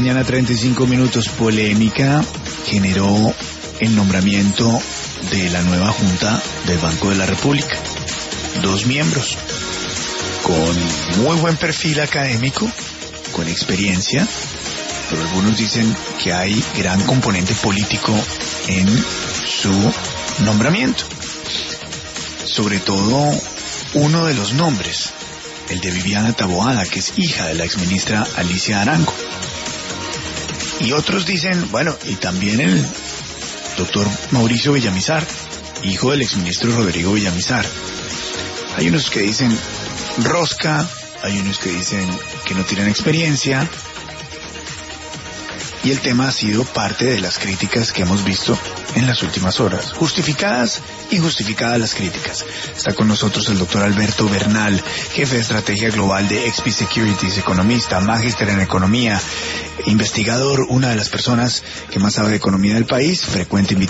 mañana, 35 minutos. Polémica generó el nombramiento de la nueva Junta del Banco de la República. 2 miembros con muy buen perfil académico, con experiencia, pero algunos dicen que hay gran componente político en su nombramiento. Sobre todo uno de los nombres, el de Viviana Taboada, que es hija de la exministra Alicia Arango. Y otros dicen, bueno, y también el doctor Mauricio Villamizar, hijo del exministro Rodrigo Villamizar. Hay unos que dicen rosca, hay unos que dicen que no tienen experiencia. Y el tema ha sido parte de las críticas que hemos visto en las últimas horas. Justificadas y injustificadas las críticas. Está con nosotros el doctor Alberto Bernal, jefe de estrategia global de XP Securities, economista, magíster en economía, investigador, una de las personas que más sabe de economía del país, frecuente invitado